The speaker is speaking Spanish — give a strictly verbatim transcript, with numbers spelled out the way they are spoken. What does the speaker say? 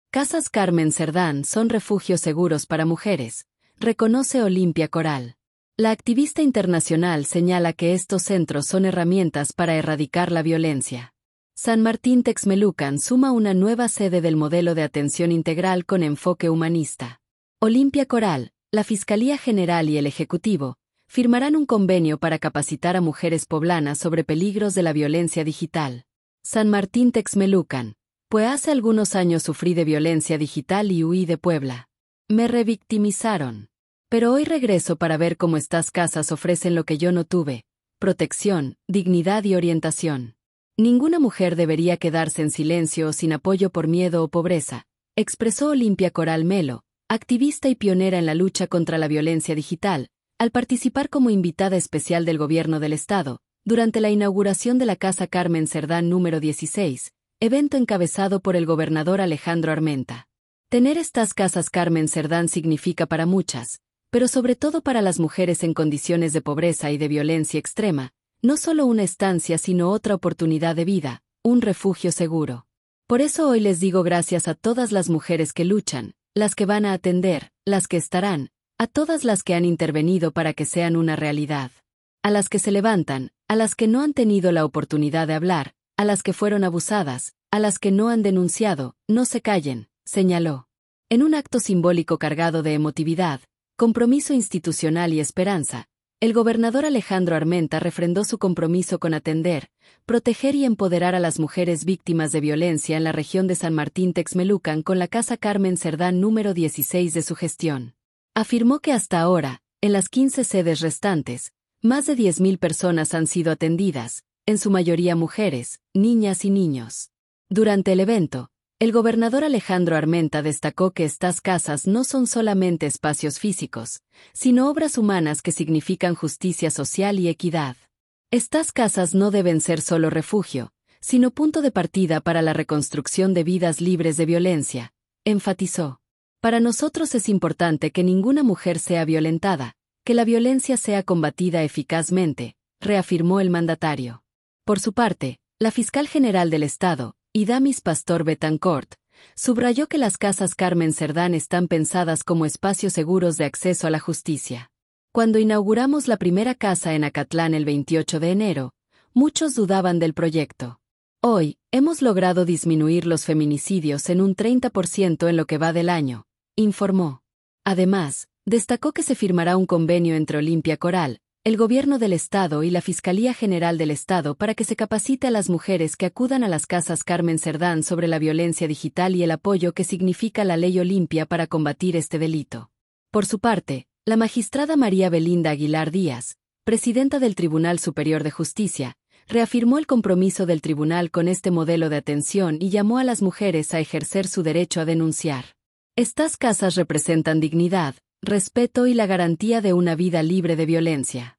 Casas Carmen Cerdán son refugios seguros para mujeres, reconoce Olimpia Coral. La activista internacional señala que estos centros son herramientas para erradicar la violencia. San Martín Texmelucan suma una nueva sede del modelo de atención integral con enfoque humanista. Olimpia Coral, la Fiscalía General y el Ejecutivo firmarán un convenio para capacitar a mujeres poblanas sobre peligros de la violencia digital. San Martín Texmelucan, pues hace algunos años sufrí de violencia digital y huí de Puebla. Me revictimizaron. Pero hoy regreso para ver cómo estas casas ofrecen lo que yo no tuve: protección, dignidad y orientación. Ninguna mujer debería quedarse en silencio o sin apoyo por miedo o pobreza, expresó Olimpia Coral Melo, activista y pionera en la lucha contra la violencia digital, al participar como invitada especial del Gobierno del Estado, durante la inauguración de la Casa Carmen Cerdán número dieciséis, evento encabezado por el gobernador Alejandro Armenta. Tener estas casas Carmen Cerdán significa para muchas, pero sobre todo para las mujeres en condiciones de pobreza y de violencia extrema, no solo una estancia sino otra oportunidad de vida, un refugio seguro. Por eso hoy les digo gracias a todas las mujeres que luchan, las que van a atender, las que estarán, a todas las que han intervenido para que sean una realidad. A las que se levantan, a las que no han tenido la oportunidad de hablar, a las que fueron abusadas, a las que no han denunciado, no se callen, señaló. En un acto simbólico cargado de emotividad, compromiso institucional y esperanza, el gobernador Alejandro Armenta refrendó su compromiso con atender, proteger y empoderar a las mujeres víctimas de violencia en la región de San Martín Texmelucan con la Casa Carmen Cerdán número dieciséis de su gestión. Afirmó que hasta ahora, en las quince sedes restantes, más de diez mil personas han sido atendidas, en su mayoría mujeres, niñas y niños. Durante el evento, el gobernador Alejandro Armenta destacó que estas casas no son solamente espacios físicos, sino obras humanas que significan justicia social y equidad. Estas casas no deben ser solo refugio, sino punto de partida para la reconstrucción de vidas libres de violencia, enfatizó. Para nosotros es importante que ninguna mujer sea violentada, que la violencia sea combatida eficazmente, reafirmó el mandatario. Por su parte, la fiscal general del Estado, Idamis Pastor Betancourt, subrayó que las casas Carmen Cerdán están pensadas como espacios seguros de acceso a la justicia. Cuando inauguramos la primera casa en Acatlán el veintiocho de enero, muchos dudaban del proyecto. Hoy, hemos logrado disminuir los feminicidios en un treinta por ciento en lo que va del año, informó. Además, destacó que se firmará un convenio entre Olimpia Coral, el Gobierno del Estado y la Fiscalía General del Estado para que se capacite a las mujeres que acudan a las casas Carmen Cerdán sobre la violencia digital y el apoyo que significa la Ley Olimpia para combatir este delito. Por su parte, la magistrada María Belinda Aguilar Díaz, presidenta del Tribunal Superior de Justicia, reafirmó el compromiso del tribunal con este modelo de atención y llamó a las mujeres a ejercer su derecho a denunciar. Estas casas representan dignidad, respeto y la garantía de una vida libre de violencia.